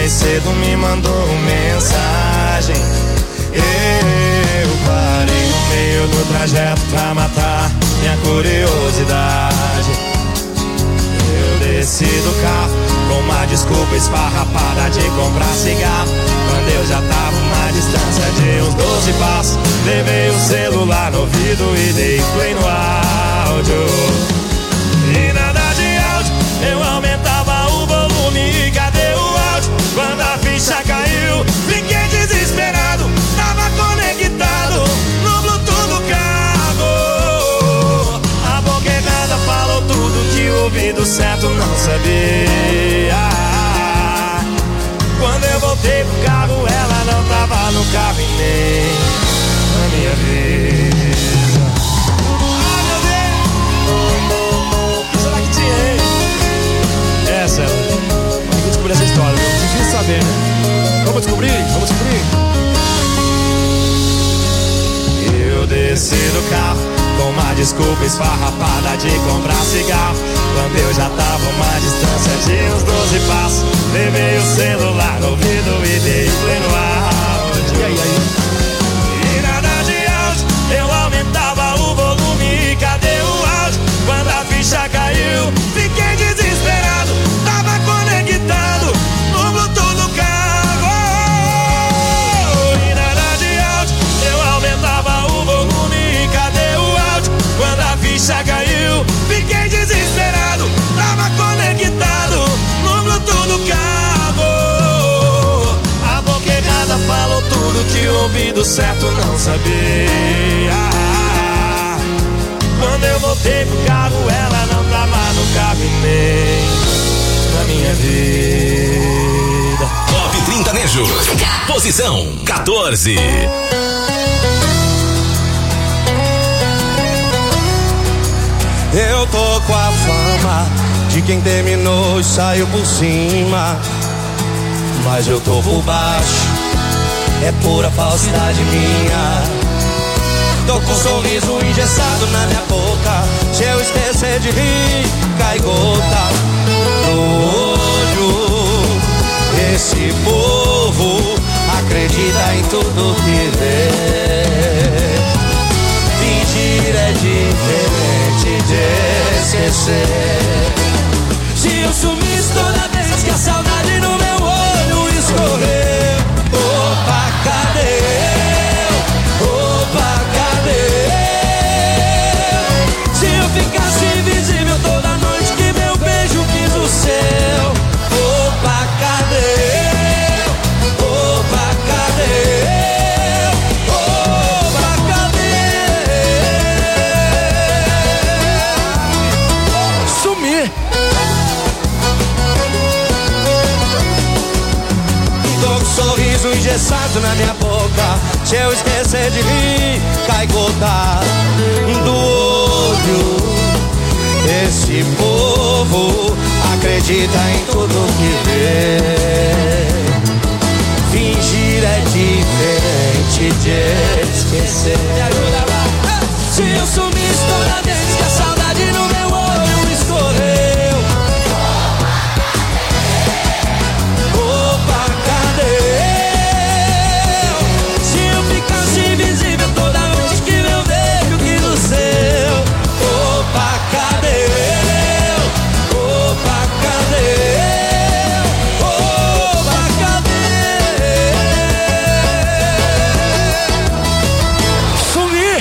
mais cedo me mandou mensagem. Eu parei no meio do trajeto pra matar minha curiosidade. Eu desci do carro com uma desculpa esfarrapada de comprar cigarro, quando eu já tava uma distância de uns doze passos. Levei o celular no ouvido e dei play no áudio. E nada de áudio, eu aumentava o volume. E cadê o áudio? Quando a ficha caiu, fiquei desesperado. Tava conectado no Bluetooth do carro. A boca errada falou tudo que o ouvido certo não sabia. Quando eu voltei pro carro, ela não tava no carro e nem na minha vida. Ai, meu Deus! O que será que tinha aí? Essa, ela. Tem que descobrir essa história, viu? Difícil saber, né? Vamos descobrir, vamos descobrir. Eu desci do carro com uma desculpa esfarrapada de comprar cigarro, quando eu já tava uma distância de uns doze passos. Levei o celular no ouvido e dei play no áudio. E aí, aí? E nada de áudio, eu aumentava o volume. E cadê o áudio? Quando a ficha caiu, fiquei desesperado. Tava conectado no Bluetooth do carro. E nada de áudio, eu aumentava o volume. E cadê o áudio? Quando a ficha caiu, fiquei desesperado. Tava conectado no Bluetooth do carro. A boca errada falou tudo que o ouvido certo não sabia. Quando eu voltei pro carro, ela não tava no carro e nem na minha vida. Top trinta Nejo. Posição quatorze. Eu tô com a fama de quem terminou e saiu por cima, mas eu tô por baixo, é pura falsidade minha. Tô com um sorriso engessado na minha boca, se eu esquecer de rir, cai gota no olho. Esse povo acredita em tudo que vê. Fingir é diferente de esquecer. Se eu sumisse toda vez que a saudade no meu olho escorreu, opa, cadê eu? Opa, cadê eu? Se eu ficasse invisível toda noite que meu beijo quis o céu, opa, cadê eu? Opa, cadê eu? Opa, cadê eu? Sumir. Tô com um sorriso engessado na minha boca, se eu esquecer de rir, cai gota do olho. Esse povo acredita em tudo que vê. Fingir é diferente de esquecer. Me ajuda lá. Se eu sumisse toda vez que a saudade no meu olho escorreu, opa, cadê eu? Se eu ficasse invisível toda noite que meu beijo quis o seu, opa, cadê eu? Opa, cadê eu? Opa, cadê eu? Sumir.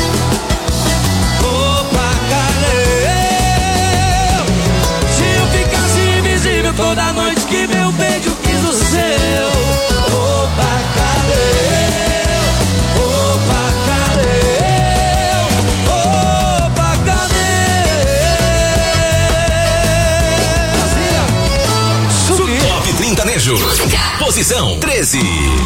Opa, cadê eu? Se eu ficasse invisível toda noite que meu beijo quis o seu, opa, cadê eu? Opa, cadê eu? Opa, cadê eu? Top trinta Nejo. Posição treze.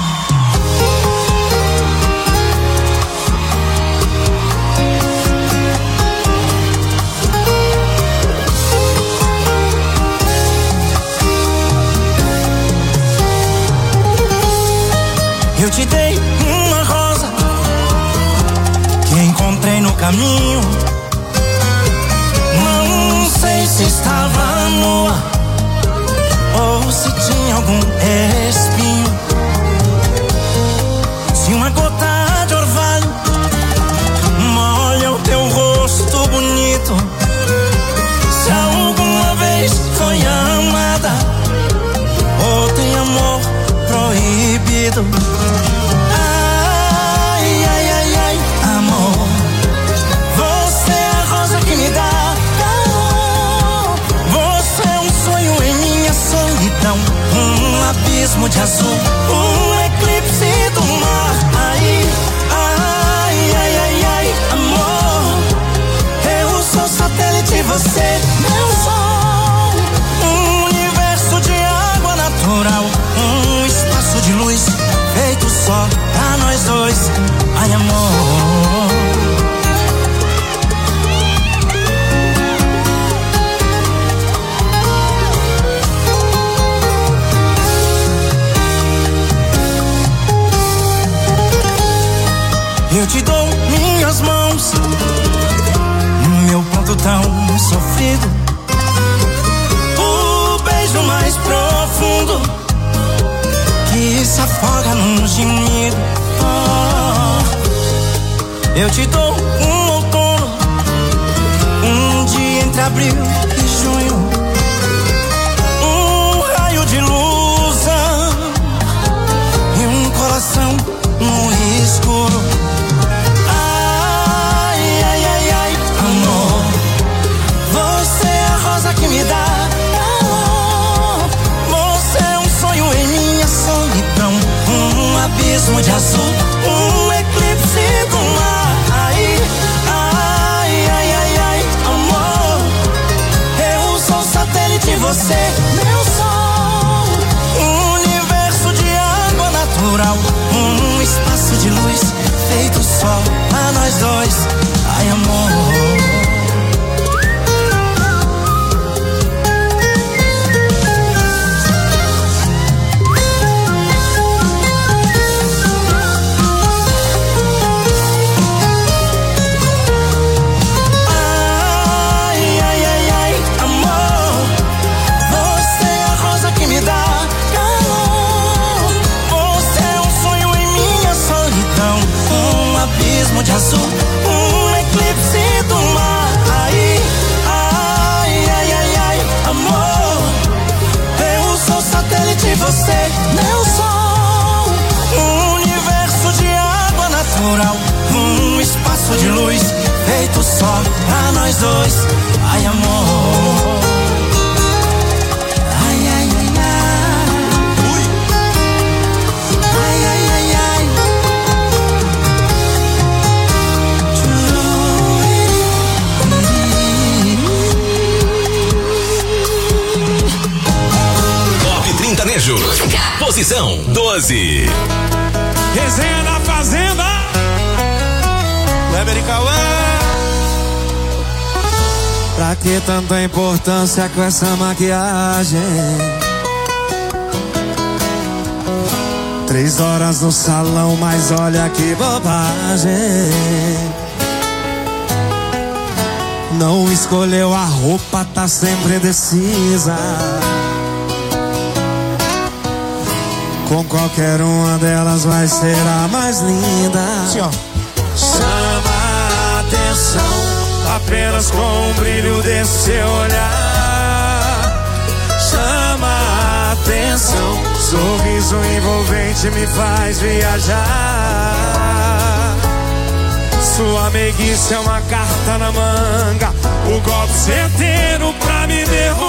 Eu te dei uma rosa que encontrei no caminho. Não sei se estava nua ou se tinha algum espinho, se uma gota de orvalho molha o teu rosto bonito, se alguma vez foi amada ou tem amor proibido. Ai, ai, ai, ai, amor, você é a rosa que me dá calor. Você é um sonho em minha solidão, um abismo de azul, um eclipse do mar. Ai, ai, ai, ai, ai, amor, eu sou satélite, você meu sol, um universo de água natural, um espaço de luz feito só pra nós dois. Ai, amor, eu te dou minhas mãos, meu ponto tão sofrido, o beijo mais profundo que se afoga num gemido. Oh, eu te dou um outono, um dia entre abril e junho, um raio de luz e um coração no escuro. Ai, ai, ai, ai, amor, você é a rosa que me dá calor. Você é um sonho em minha solidão, um abismo de azul, um eclipse do mar. Ai, ai, ai, ai, ai, amor, eu sou satélite, você meu sol, um universo de água natural, um espaço de luz feito só pra nós dois. Ai, amor, de azul, um eclipse do mar. Ai, ai, ai, ai, ai, amor, eu sou satélite, você meu sol, um universo de água natural, um espaço de luz feito só pra nós dois. Ai, amor, ai, ai, ai, ai, ui, ai, ai, ai, ai. Sertanejo, posição doze. Resenha da Fazenda, Weber e Cauã. Pra que tanta importância com essa maquiagem? Três horas no salão, mas olha que bobagem. Não escolheu a roupa, tá sempre indecisa. Com qualquer uma delas vai ser a mais linda. Sim, ó. Chama a atenção apenas com o brilho desse seu olhar. Chama a atenção, sorriso envolvente me faz viajar. Sua meiguice é uma carta na manga, o golpe certeiro pra me derrubar.